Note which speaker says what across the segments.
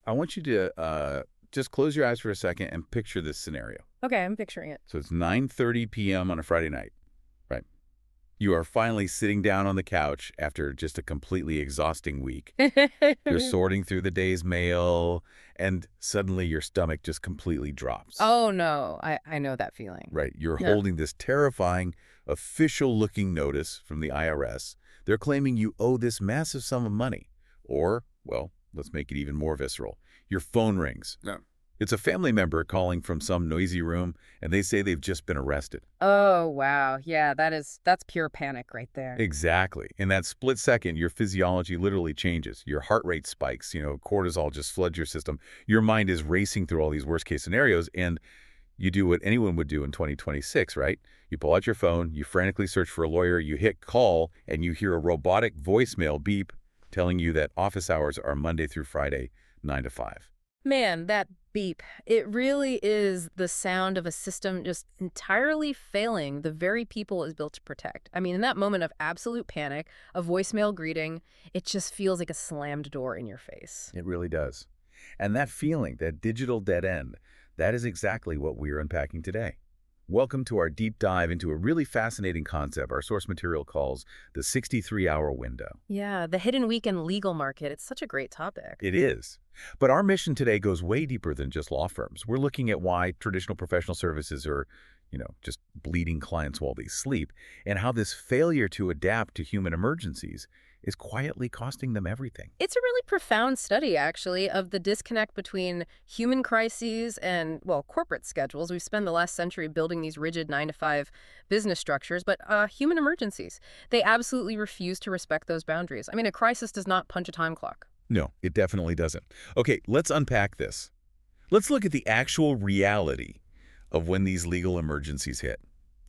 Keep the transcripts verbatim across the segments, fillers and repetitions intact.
Speaker 1: I want you to uh, just close your eyes for a second and picture this scenario.
Speaker 2: Okay, I'm picturing it.
Speaker 1: So it's nine thirty p m on a Friday night, right? You are finally sitting down on the couch after just a completely exhausting week. You're sorting through the day's mail, and suddenly your stomach just completely drops.
Speaker 2: Oh, no. I, I know that feeling.
Speaker 1: Right. You're
Speaker 2: Yeah.
Speaker 1: holding this terrifying, official-looking notice from the I R S. They're claiming you owe this massive sum of money. Or, well, let's make it even more visceral. Your phone rings.
Speaker 3: Yeah.
Speaker 1: It's a family member calling from some noisy room, and they say they've just been arrested.
Speaker 2: Oh, wow. Yeah, that is, that's pure panic right there.
Speaker 1: Exactly. In that split second, your physiology literally changes. Your heart rate spikes, you know, cortisol just floods your system. Your mind is racing through all these worst-case scenarios, and you do what anyone would do in twenty twenty-six, right? You pull out your phone, you frantically search for a lawyer, you hit call, and you hear a robotic voicemail beep telling you that office hours are Monday through Friday, nine to five.
Speaker 2: Man, that beep. It really is the sound of a system just entirely failing the very people it is built to protect. I mean, in that moment of absolute panic, a voicemail greeting, it just feels like a slammed door in your face.
Speaker 1: It really does. And that feeling, that digital dead end, that is exactly what we're unpacking today. Welcome to our deep dive into a really fascinating concept our source material calls the sixty-three hour window.
Speaker 2: Yeah, the hidden weekend legal market. It's such a great topic.
Speaker 1: It is. But our mission today goes way deeper than just law firms. We're looking at why traditional professional services are, you know, just bleeding clients while they sleep, and how this failure to adapt to human emergencies is quietly costing them everything.
Speaker 2: It's a really profound study, actually, of the disconnect between human crises and, well, corporate schedules. We've spent the last century building these rigid nine to five business structures, but uh, human emergencies, they absolutely refuse to respect those boundaries. I mean, a crisis does not punch a time clock.
Speaker 1: No, it definitely doesn't. Okay, let's unpack this. Let's look at the actual reality of when these legal emergencies hit.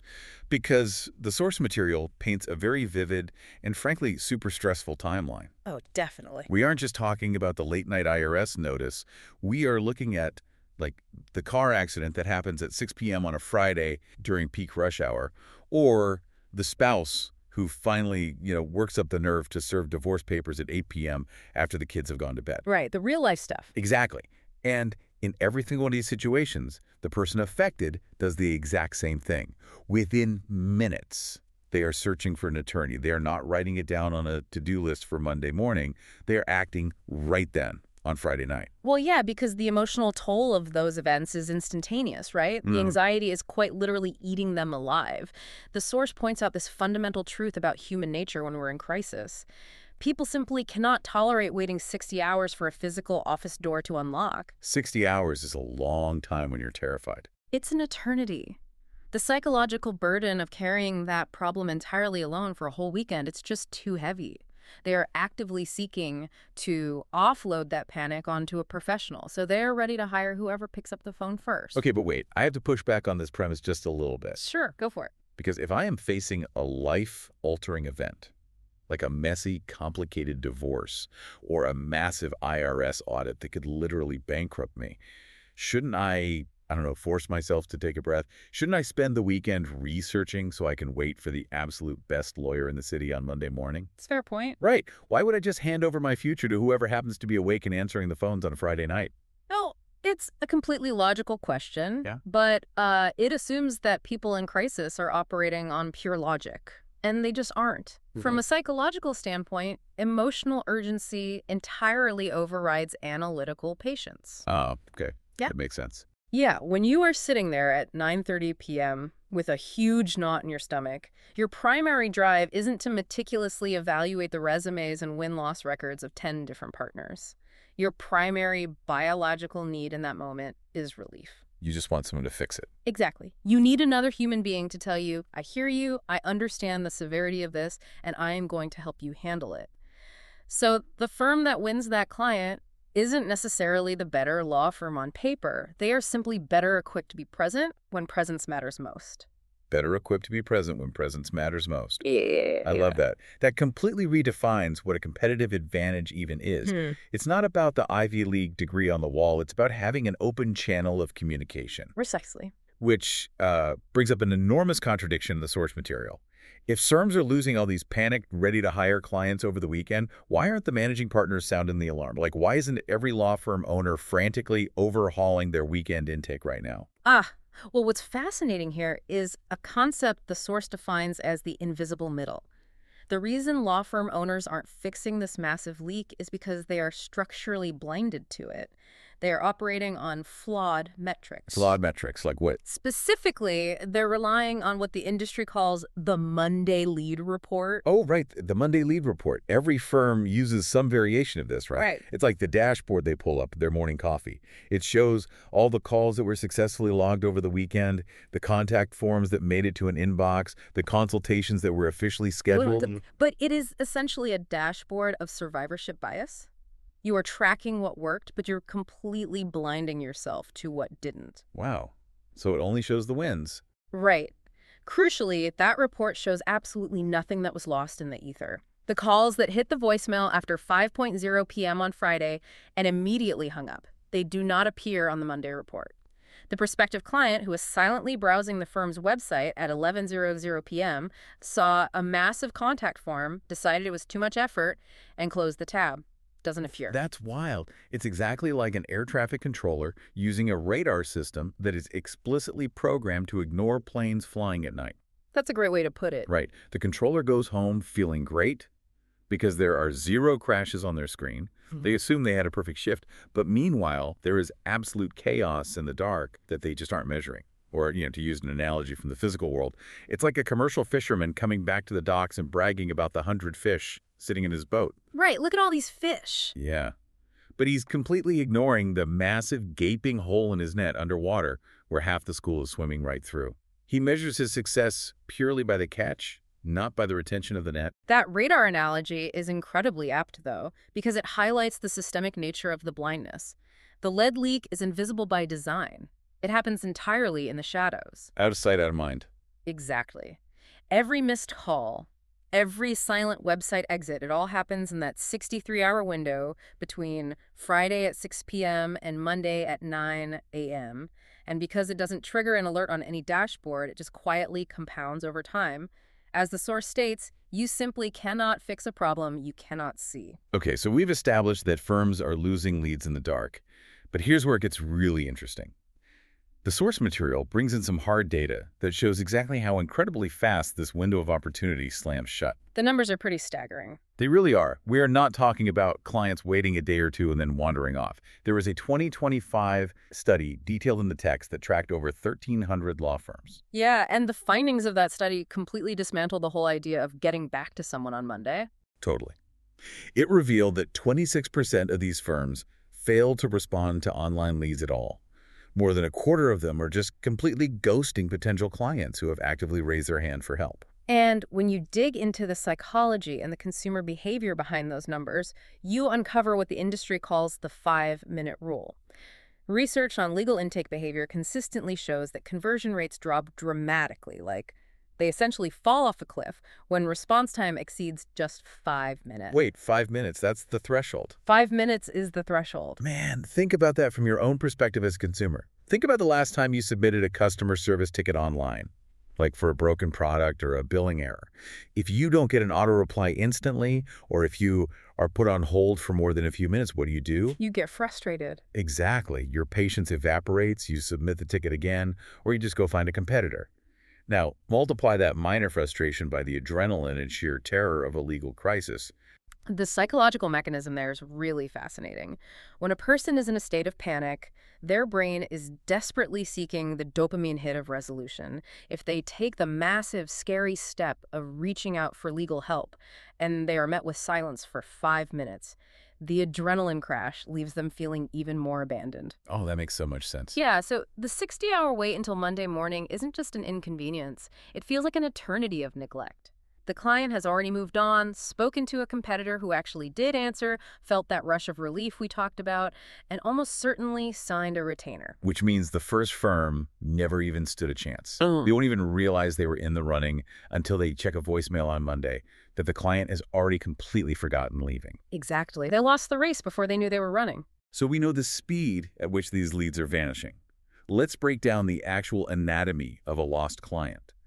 Speaker 1: Because the source material paints a very vivid and frankly super stressful timeline.
Speaker 2: Oh, definitely.
Speaker 1: We aren't just talking about the late night I R S notice. We are looking at like the car accident that happens at six p m on a Friday during peak rush hour, or the spouse who finally, you know, works up the nerve to serve divorce papers at eight p m after the kids have gone to bed.
Speaker 2: Right, the real life stuff.
Speaker 1: Exactly. And in every single one of these situations, the person affected does the exact same thing. Within minutes, they are searching for an attorney. They are not writing it down on a to-do list for Monday morning. They are acting right then on Friday night.
Speaker 2: Well, yeah, because the emotional toll of those events is instantaneous, right? The
Speaker 1: Mm.
Speaker 2: anxiety is quite literally eating them alive. The source points out this fundamental truth about human nature when we're in crisis. People simply cannot tolerate waiting sixty hours for a physical office door to unlock.
Speaker 1: sixty hours is a long time when you're terrified.
Speaker 2: It's an eternity. The psychological burden of carrying that problem entirely alone for a whole weekend, it's just too heavy. They are actively seeking to offload that panic onto a professional, so they're ready to hire whoever picks up the phone first.
Speaker 1: Okay, but wait, I have to push back on this premise just a little bit.
Speaker 2: Sure, go for it.
Speaker 1: Because if I am facing a life-altering event, like a messy, complicated divorce or a massive I R S audit that could literally bankrupt me, shouldn't I, I don't know, force myself to take a breath? Shouldn't I spend the weekend researching so I can wait for the absolute best lawyer in the city on Monday morning?
Speaker 2: It's a fair point.
Speaker 1: Right. Why would I just hand over my future to whoever happens to be awake and answering the phones on a Friday night?
Speaker 2: No, it's a completely logical question,
Speaker 1: Yeah.
Speaker 2: but uh, it assumes that people in crisis are operating on pure logic, and they just aren't. From a psychological standpoint, emotional urgency entirely overrides analytical patience.
Speaker 1: Oh, okay.
Speaker 2: Yeah.
Speaker 1: That makes sense.
Speaker 2: Yeah, when you are sitting there at nine thirty p m with a huge knot in your stomach, your primary drive isn't to meticulously evaluate the resumes and win-loss records of ten different partners. Your primary biological need in that moment is relief.
Speaker 1: You just want someone to fix it.
Speaker 2: Exactly. You need another human being to tell you, I hear you, I understand the severity of this, and I am going to help you handle it. So the firm that wins that client isn't necessarily the better law firm on paper. They are simply better equipped to be present when presence matters most.
Speaker 1: Better equipped to be present when presence matters most.
Speaker 2: Yeah.
Speaker 1: I love that. That completely redefines what a competitive advantage even is.
Speaker 2: Hmm.
Speaker 1: It's not about the Ivy League degree on the wall. It's about having an open channel of communication,
Speaker 2: Precisely.
Speaker 1: which uh, brings up an enormous contradiction in the source material. If C I R Ms are losing all these panicked, ready-to-hire clients over the weekend, why aren't the managing partners sounding the alarm? Like, why isn't every law firm owner frantically overhauling their weekend intake right now?
Speaker 2: Ah, well, what's fascinating here is a concept the source defines as the invisible middle. The reason law firm owners aren't fixing this massive leak is because they are structurally blinded to it. They are operating on flawed metrics.
Speaker 1: Flawed metrics, like what?
Speaker 2: Specifically, they're relying on what the industry calls the Monday lead report.
Speaker 1: Oh, right, the Monday lead report. Every firm uses some variation of this, right?
Speaker 2: Right.
Speaker 1: It's like the dashboard they pull up their morning coffee. It shows all the calls that were successfully logged over the weekend, the contact forms that made it to an inbox, the consultations that were officially scheduled.
Speaker 2: But it is essentially a dashboard of survivorship bias. You are tracking what worked, but you're completely blinding yourself to what didn't.
Speaker 1: Wow. So it only shows the wins.
Speaker 2: Right. Crucially, that report shows absolutely nothing that was lost in the ether. The calls that hit the voicemail after five p m on Friday and immediately hung up, they do not appear on the Monday report. The prospective client, who was silently browsing the firm's website at eleven p m, saw a massive contact form, decided it was too much effort, and closed the tab. Doesn't appear.
Speaker 1: That's wild. It's exactly like an air traffic controller using a radar system that is explicitly programmed to ignore planes flying at night.
Speaker 2: That's a great way to put it.
Speaker 1: Right. The controller goes home feeling great because there are zero crashes on their screen. Mm-hmm. They assume they had a perfect shift, but meanwhile, there is absolute chaos in the dark that they just aren't measuring. Or, you know, to use an analogy from the physical world, it's like a commercial fisherman coming back to the docks and bragging about the hundred fish sitting in his boat.
Speaker 2: Right, look at all these fish.
Speaker 1: Yeah. But he's completely ignoring the massive gaping hole in his net underwater where half the school is swimming right through. He measures his success purely by the catch, not by the retention of the net.
Speaker 2: That radar analogy is incredibly apt, though, because it highlights the systemic nature of the blindness. The lead leak is invisible by design. It happens entirely in the shadows.
Speaker 1: Out of sight, out of mind.
Speaker 2: Exactly. Every missed call, every silent website exit, it all happens in that sixty-three hour window between Friday at six p m and Monday at nine a m And because it doesn't trigger an alert on any dashboard, it just quietly compounds over time. As the source states, you simply cannot fix a problem you cannot see.
Speaker 1: Okay, so we've established that firms are losing leads in the dark. But here's where it gets really interesting. The source material brings in some hard data that shows exactly how incredibly fast this window of opportunity slams shut.
Speaker 2: The numbers are pretty staggering.
Speaker 1: They really are. We are not talking about clients waiting a day or two and then wandering off. There was a twenty twenty-five study detailed in the text that tracked over thirteen hundred law firms.
Speaker 2: Yeah, and the findings of that study completely dismantled the whole idea of getting back to someone on Monday.
Speaker 1: Totally. It revealed that twenty-six percent of these firms failed to respond to online leads at all. More than a quarter of them are just completely ghosting potential clients who have actively raised their hand for help.
Speaker 2: And when you dig into the psychology and the consumer behavior behind those numbers, you uncover what the industry calls the five-minute rule. Research on legal intake behavior consistently shows that conversion rates drop dramatically, like they essentially fall off a cliff when response time exceeds just five minutes.
Speaker 1: Wait, five minutes, that's the threshold.
Speaker 2: Five minutes is the threshold.
Speaker 1: Man, think about that from your own perspective as a consumer. Think about the last time you submitted a customer service ticket online, like for a broken product or a billing error. If you don't get an auto reply instantly, or if you are put on hold for more than a few minutes, what do you do?
Speaker 2: You get frustrated.
Speaker 1: Exactly. Your patience evaporates, you submit the ticket again, or you just go find a competitor. Now, multiply that minor frustration by the adrenaline and sheer terror of a legal crisis.
Speaker 2: The psychological mechanism there is really fascinating. When a person is in a state of panic, their brain is desperately seeking the dopamine hit of resolution. If they take the massive, scary step of reaching out for legal help and they are met with silence for five minutes, the adrenaline crash leaves them feeling even more abandoned.
Speaker 1: Oh, that makes so much sense.
Speaker 2: Yeah, so the sixty hour wait until Monday morning isn't just an inconvenience. It feels like an eternity of neglect. The client has already moved on, spoken to a competitor who actually did answer, felt that rush of relief we talked about, and almost certainly signed a retainer.
Speaker 1: Which means the first firm never even stood a chance.
Speaker 2: Mm.
Speaker 1: They won't even realize they were in the running until they check a voicemail on Monday that the client has already completely forgotten leaving.
Speaker 2: Exactly. They lost the race before they knew they were running.
Speaker 1: So we know the speed at which these leads are vanishing. Let's break down the actual anatomy of a lost client.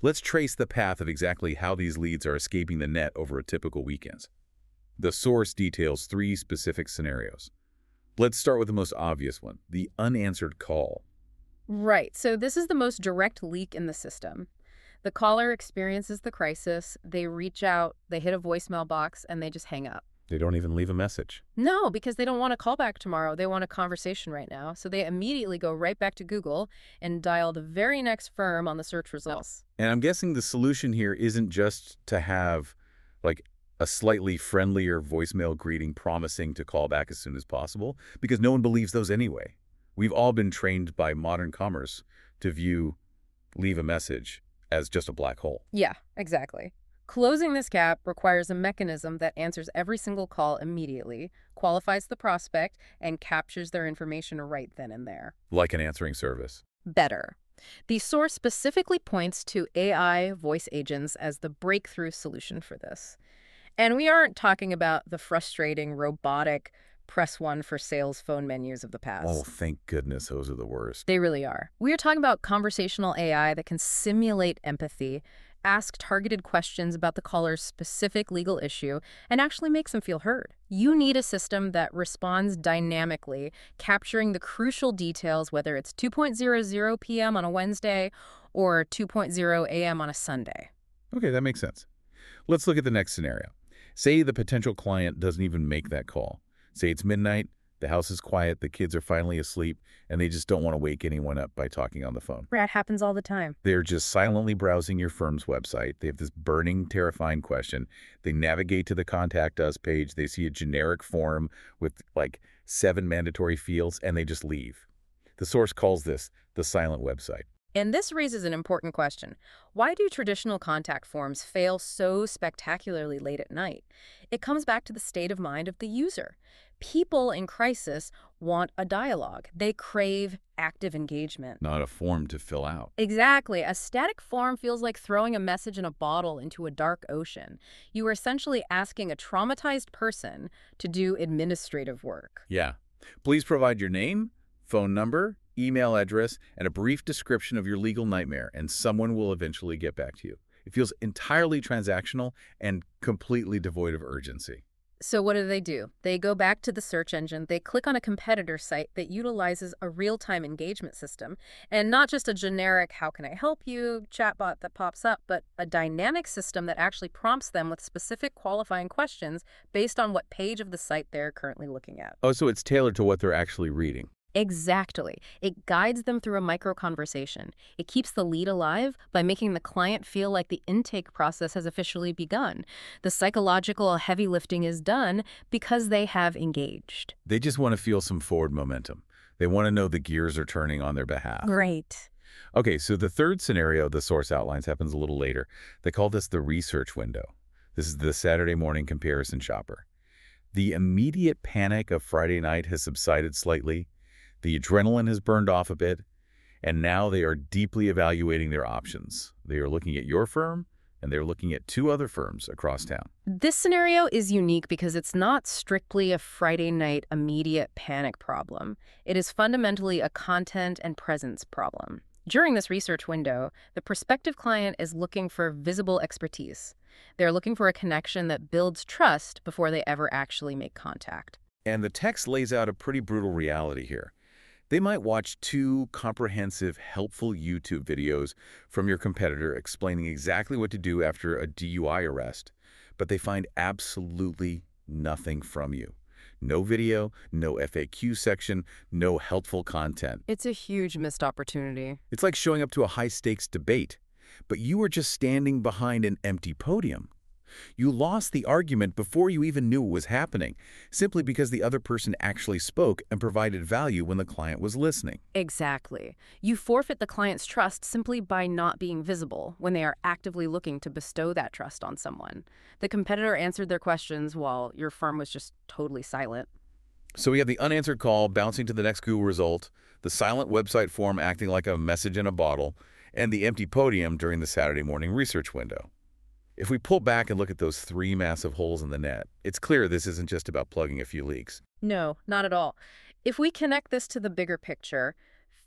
Speaker 1: Let's trace the path of exactly how these leads are escaping the net over a typical weekend. The source details three specific scenarios. Let's start with the most obvious one, the unanswered call.
Speaker 2: Right. So this is the most direct leak in the system. The caller experiences the crisis, they reach out, they hit a voicemail box, and they just hang up.
Speaker 1: They don't even leave a message.
Speaker 2: No, because they don't want a call back tomorrow. They want a conversation right now. So they immediately go right back to Google and dial the very next firm on the search results.
Speaker 1: And I'm guessing the solution here isn't just to have, like, a slightly friendlier voicemail greeting promising to call back as soon as possible, because no one believes those anyway. We've all been trained by modern commerce to view leave a message as just a black hole.
Speaker 2: Yeah, exactly. Closing this gap requires a mechanism that answers every single call immediately, qualifies the prospect, and captures their information right then and there.
Speaker 1: Like an answering service.
Speaker 2: Better. The source specifically points to A I voice agents as the breakthrough solution for this. And we aren't talking about the frustrating, robotic, press one for sales phone menus of the past.
Speaker 1: Oh, thank goodness those are the worst.
Speaker 2: They really are. We are talking about conversational A I that can simulate empathy, ask targeted questions about the caller's specific legal issue, and actually makes them feel heard. You need a system that responds dynamically, capturing the crucial details, whether it's two hundred p m on a Wednesday or two a m on a Sunday.
Speaker 1: Okay, that makes sense. Let's look at the next scenario. Say the potential client doesn't even make that call. Say it's midnight, the house is quiet, the kids are finally asleep, and they just don't want to wake anyone up by talking on the phone.
Speaker 2: That happens all the time.
Speaker 1: They're just silently browsing your firm's website. They have this burning, terrifying question. They navigate to the Contact Us page. They see a generic form with like seven mandatory fields, and they just leave. The source calls this the silent website.
Speaker 2: And this raises an important question. Why do traditional contact forms fail so spectacularly late at night? It comes back to the state of mind of the user. People in crisis want a dialogue. They crave active engagement.
Speaker 1: Not a form to fill out.
Speaker 2: Exactly. A static form feels like throwing a message in a bottle into a dark ocean. You are essentially asking a traumatized person to do administrative work.
Speaker 1: Yeah. Please provide your name, phone number, email address, and a brief description of your legal nightmare, and someone will eventually get back to you. It feels entirely transactional and completely devoid of urgency.
Speaker 2: So what do they do? They go back to the search engine, they click on a competitor site that utilizes a real-time engagement system, and not just a generic how can I help you chatbot that pops up, but a dynamic system that actually prompts them with specific qualifying questions based on what page of the site they're currently looking at.
Speaker 1: Oh, so it's tailored to what they're actually reading.
Speaker 2: Exactly. It guides them through a micro-conversation. It keeps the lead alive by making the client feel like the intake process has officially begun. The psychological heavy lifting is done because they have engaged.
Speaker 1: They just want to feel some forward momentum. They want to know the gears are turning on their behalf.
Speaker 2: Great.
Speaker 1: Okay, so the third scenario the source outlines happens a little later. They call this the research window. This is the Saturday morning comparison shopper. The immediate panic of Friday night has subsided slightly. The adrenaline has burned off a bit, and now they are deeply evaluating their options. They are looking at your firm, and they're looking at two other firms across town.
Speaker 2: This scenario is unique because it's not strictly a Friday night immediate panic problem. It is fundamentally a content and presence problem. During this research window, the prospective client is looking for visible expertise. They're looking for a connection that builds trust before they ever actually make contact.
Speaker 1: And the text lays out a pretty brutal reality here. They might watch two comprehensive, helpful YouTube videos from your competitor explaining exactly what to do after a D U I arrest, but they find absolutely nothing from you. No video, no F A Q section, no helpful content.
Speaker 2: It's a huge missed opportunity.
Speaker 1: It's like showing up to a high-stakes debate, but you were just standing behind an empty podium. You lost the argument before you even knew it was happening, simply because the other person actually spoke and provided value when the client was listening.
Speaker 2: Exactly. You forfeit the client's trust simply by not being visible when they are actively looking to bestow that trust on someone. The competitor answered their questions while your firm was just totally silent.
Speaker 1: So we have the unanswered call bouncing to the next Google result, the silent website form acting like a message in a bottle, and the empty podium during the Saturday morning research window. If we pull back and look at those three massive holes in the net, it's clear this isn't just about plugging a few leaks.
Speaker 2: No, not at all. If we connect this to the bigger picture,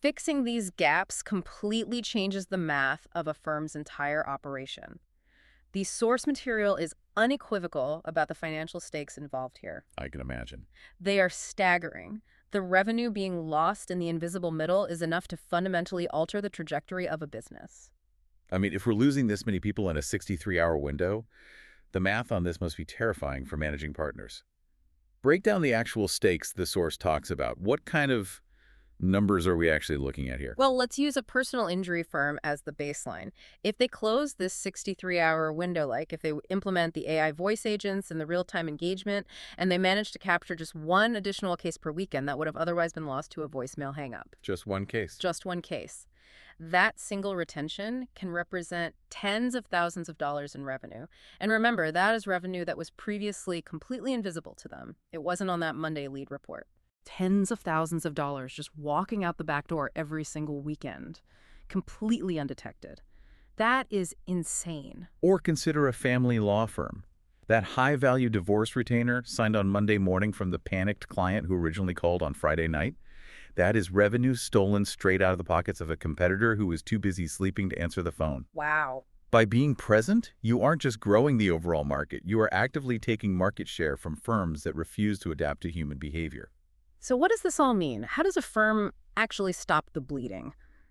Speaker 2: Fixing these gaps completely changes the math of a firm's entire operation. The source material is unequivocal about the financial stakes involved here.
Speaker 1: I can imagine.
Speaker 2: They are staggering. The revenue being lost in the invisible middle is enough to fundamentally alter the trajectory of a business.
Speaker 1: I mean, if we're losing this many people in a sixty-three hour window, the math on this must be terrifying for managing partners. Break down the actual stakes the source talks about. What kind of numbers are we actually looking at here?
Speaker 2: Well, let's use a personal injury firm as the baseline. If they close this sixty-three hour window, like if they implement the A I voice agents and the real-time engagement, and they manage to capture just one additional case per weekend that would have otherwise been lost to a voicemail hang-up.
Speaker 1: Just one case.
Speaker 2: Just one case. That single retention can represent tens of thousands of dollars in revenue. And remember, that is revenue that was previously completely invisible to them. It wasn't on that Monday lead report. Tens of thousands of dollars just walking out the back door every single weekend, completely undetected. That is insane.
Speaker 1: Or consider a family law firm. That high-value divorce retainer signed on Monday morning from the panicked client who originally called on Friday night. That is revenue stolen straight out of the pockets of a competitor who was too busy sleeping to answer the phone.
Speaker 2: Wow.
Speaker 1: By being present, you aren't just growing the overall market, you are actively taking market share from firms that refuse to adapt to human behavior.
Speaker 2: So what does this all mean? How does a firm actually stop the bleeding?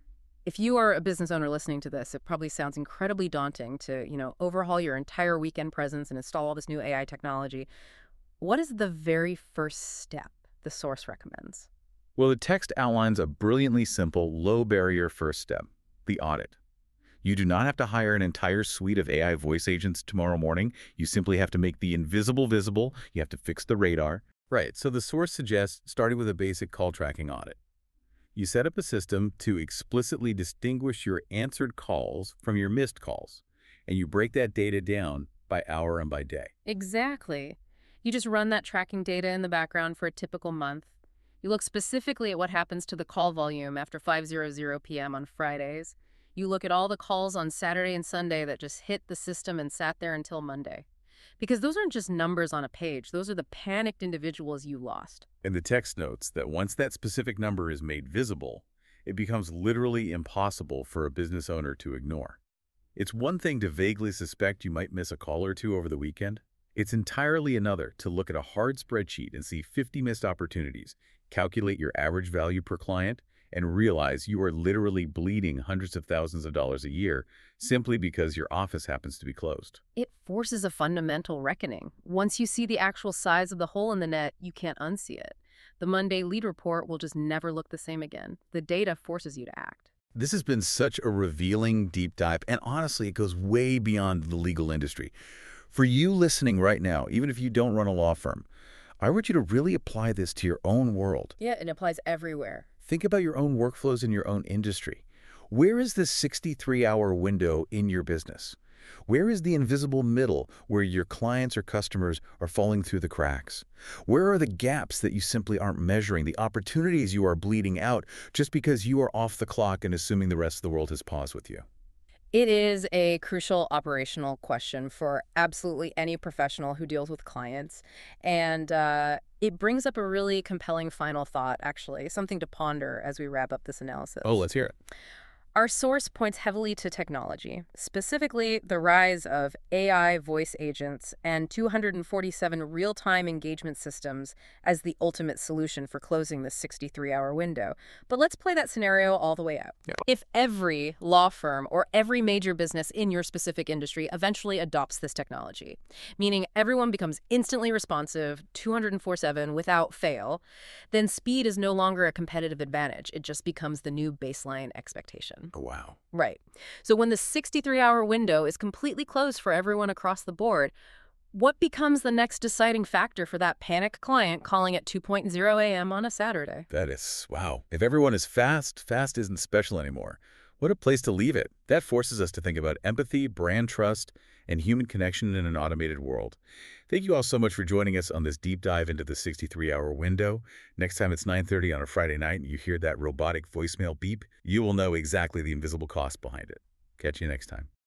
Speaker 2: If you are a business owner listening to this, it probably sounds incredibly daunting to, you know, overhaul your entire weekend presence and install all this new A I technology. What is the very first step the source recommends?
Speaker 1: Well, the text outlines a brilliantly simple, low-barrier first step, the audit. You do not have to hire an entire suite of A I voice agents tomorrow morning. You simply have to make the invisible visible. You have to fix the radar. Right, so the source suggests starting with a basic call tracking audit. You set up a system to explicitly distinguish your answered calls from your missed calls, and you break that data down by hour and by day.
Speaker 2: Exactly. You just run that tracking data in the background for a typical month. You look specifically at what happens to the call volume after five hundred p m on Fridays. You look at all the calls on Saturday and Sunday that just hit the system and sat there until Monday. Because those aren't just numbers on a page. Those are the panicked individuals you lost.
Speaker 1: And the text notes that once that specific number is made visible, it becomes literally impossible for a business owner to ignore. It's one thing to vaguely suspect you might miss a call or two over the weekend. It's entirely another to look at a hard spreadsheet and see fifty missed opportunities, calculate your average value per client, and realize you are literally bleeding hundreds of thousands of dollars a year simply because your office happens to be closed.
Speaker 2: It forces a fundamental reckoning. Once you see the actual size of the hole in the net, you can't unsee it. The Monday lead report will just never look the same again. The data forces you to act.
Speaker 1: This has been such a revealing deep dive, and honestly, it goes way beyond the legal industry. For you listening right now, even if you don't run a law firm, I urge you to really apply this to your own world.
Speaker 2: Yeah, it applies everywhere.
Speaker 1: Think about your own workflows in your own industry. Where is this sixty-three hour window in your business? Where is the invisible middle where your clients or customers are falling through the cracks? Where are the gaps that you simply aren't measuring, the opportunities you are bleeding out just because you are off the clock and assuming the rest of the world has paused with you?
Speaker 2: It is a crucial operational question for absolutely any professional who deals with clients. And uh, it brings up a really compelling final thought, actually, something to ponder as we wrap up this analysis.
Speaker 1: Oh, let's hear it.
Speaker 2: Our source points heavily to technology, specifically the rise of A I voice agents and two hundred forty-seven real-time engagement systems as the ultimate solution for closing this sixty-three hour window. But let's play that scenario all the way out.
Speaker 1: Yeah.
Speaker 2: If every law firm or every major business in your specific industry eventually adopts this technology, meaning everyone becomes instantly responsive twenty-four seven without fail, then speed is no longer a competitive advantage. It just becomes the new baseline expectation.
Speaker 1: Oh, wow.
Speaker 2: Right. So when the sixty-three hour window is completely closed for everyone across the board, what becomes the next deciding factor for that panicked client calling at two a m on a Saturday?
Speaker 1: That is, wow. If everyone is fast, fast isn't special anymore. What a place to leave it. That forces us to think about empathy, brand trust, and human connection in an automated world. Thank you all so much for joining us on this deep dive into the sixty-three hour window. Next time it's nine thirty on a Friday night and you hear that robotic voicemail beep, you will know exactly the invisible cost behind it. Catch you next time.